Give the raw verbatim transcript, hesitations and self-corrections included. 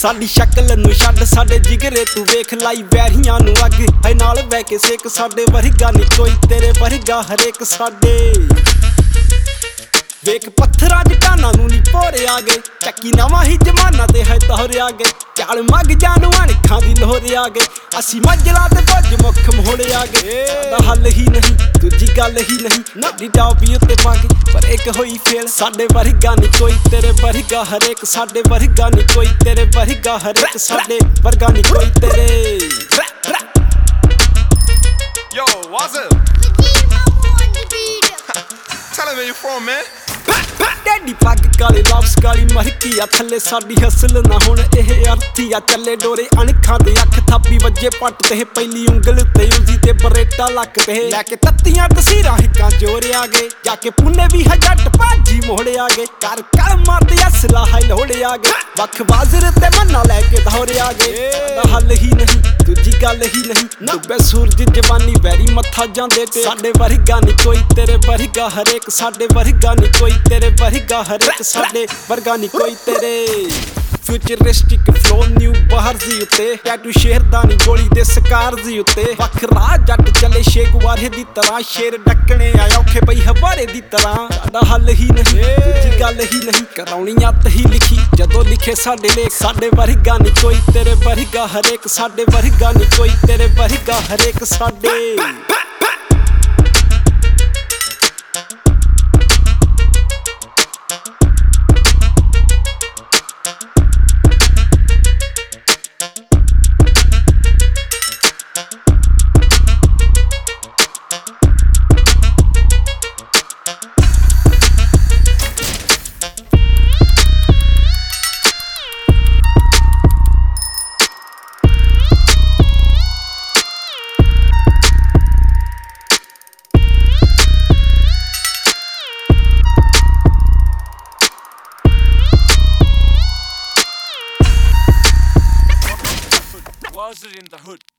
ਸਾਡੀ ਸ਼ਕਲ ਨੂੰ ਛੱਡ ਸਾਡੇ ਜਿਗਰੇ ਤੂੰ ਵੇਖ ਲਾਈ ਵੈਰੀਆਂ ਨੂੰ ਅੱਗ ਹੈ ਨਾਲ ਬਹਿ ਕੇ ਸੇਕ ਸਾਡੇ ਵਰਗਾ ਨੀ ਕੋਈ ਤੇਰੇ ਵਰਗਾ ਹਰੇਕ ਸਾਡੇ ਵੇਖ ਪੱਥਰਾਂ ਜਟਾਨਾਂ ਨੂੰ ਨੀ ਭੋਰੇ ਆ ਗਏ ਚੱਕੀ ਨਵਾਂ ਹੀ ਜਮਾਨਾ ਤੇ ਹੈ ਤੋਰੇ ਆ ਗਏ ਚਾਲ ਮੱਗ ਜਾਨੂੰ ਅਣਖਾਂ ਦੀ ਲੋਹਰੇ ਆ ਗਏ ਅਸੀਂ ਮੱਜਲਾ ਤੇ ਭੱਜ ਮੁੱਖ ਮੋੜੇ ਆ ਗਏ ਦਾ ਹੱਲ ਹੀ ਨਹੀਂ ਦੂਜੀ ਗੱਲ ਹੀ ਨਹੀਂ ਨਾਡੀ ਟਾਪੀ ਉੱਤੇ ਪਾ ਕੇ ਪਰ ਇੱਕ ਹੋਈ ਫੇਲ ਸਾਡੇ ਵਰਗਾ ਨੀ ਕੋਈ ਤੇਰੇ ਵਰਗਾ ਹਰੇਕ ਸਾਡੇ ਵਰਗਾ ਨੀ ਕੋਈ ਤੇਰੇ ਵਰਗਾ ਹਰੇਕ ਸਾਡੇ ਵਰਗਾ ਨੀ ਕੋਈ ਤੇਰੇ Yo, what's up? Tell him where you from, man. Daddy ਪੱਗ ਕਾਲੀ ਲਾਪਸ ਕਾਲੀ ਮਰਕੀ ਆ ਥੱਲੇ ਸਾਡੀ ਹਸਲ ਨਾ ਹੁਣ ਇਹ ਅਰਥੀ ਆ ਚੱਲੇ ਡੋਰੇ ਅਣਖਾਂ ਦੇ ਅੱਖ ਥਾਪੀ ਵੱਜੇ ਪੱਟ ਤੇ ਪਹਿਲੀ ਉਂਗਲ ਤੇ ਉਸਦੀ ਤੇ ਬਰੇਟਾ ਲੱਕ ਤੇ ਲੈ ਕੇ ਤੱਤੀਆਂ ਤਸੀਰਾਂ ਹਿੱਕਾਂ ਜੋਰੇ ਆ ਗਏ ਜਾ ਕੇ ਪੁੰਨੇ ਵੀ ਹਜੱਟ ਭਾਜੀ ਮੋੜੇ ਆ ਗਏ ਕਰ ਕਲ ਮਾਰਦੇ ਅਸਲਾ ਹੈ ਲੋੜੇ ਆ ਗਏ ਵੱਖ ਬਾਜ਼ਰ ਤੇ ਮੰਨਾ ਲੈ ਕੇ ਦੌਰੇ ਆ ਗਏ ਦਾ ਹੱਲ ਹੀ ਨਹੀਂ ਦੂਜੀ ਗੱਲ ਹੀ ਨਹੀਂ ਡੁੱਬੇ ਸੂਰਜ ਜਵਾਨੀ ਵੈਰੀ ਮੱਥਾ ਜਾਂਦੇ ਤੇ ਸਾਡੇ ਵਰਗਾ ਨੀ ਕੋਈ ਤੇਰੇ ਵਰਗਾ ਹਰੇਕ ਸਾਡੇ ਵਰਗਾ ਨੀ ਕੋਈ ਤੇਰੇ ਵਰਗਾ ਹਰੇਕ ਸਾਡੇ ਵਰਗਾ ਨੀ ਕੋਈ ਤੇਰੇ ਫਿਊਚਰਿਸਟਿਕ ਫਲੋ ਨਿਊ ਬਾਹਰ ਦੀ ਉੱਤੇ ਟੈਟੂ ਸ਼ੇਰਦਾਨੀ ਗੋਲੀ ਦੇ ਸਕਾਰ ਦੀ ਉੱਤੇ ਵੱਖਰਾ ਜੱਟ ਚੱਲੇ ਸ਼ੇਗਵਾਰੇ ਦੀ ਤਰ੍ਹਾਂ ਸ਼ੇਰ ਡੱਕਣੇ ਆ ਔਖੇ ਪਈ ਹਵਾਰੇ ਦੀ ਤਰ੍ਹਾਂ ਸਾਡਾ ਹੱਲ ਹੀ ਨਹੀਂ ਦੂਜੀ ਗੱਲ ਹੀ ਨਹੀਂ ਕਰਾਉਣੀ ਅੱਤ ਹੀ ਲਿਖੀ ਜਦੋਂ ਲਿਖੇ ਸਾਡੇ ਲੇਖ ਸਾਡੇ ਵਰਗਾ ਨੀ ਕੋਈ ਤੇਰੇ ਵਰਗਾ ਹਰੇਕ ਸਾਡੇ ਵਰਗਾ ਨੀ ਕੋਈ ਤੇਰੇ ਵਰਗਾ ਹਰੇਕ ਸਾਡੇ Was it in the hood?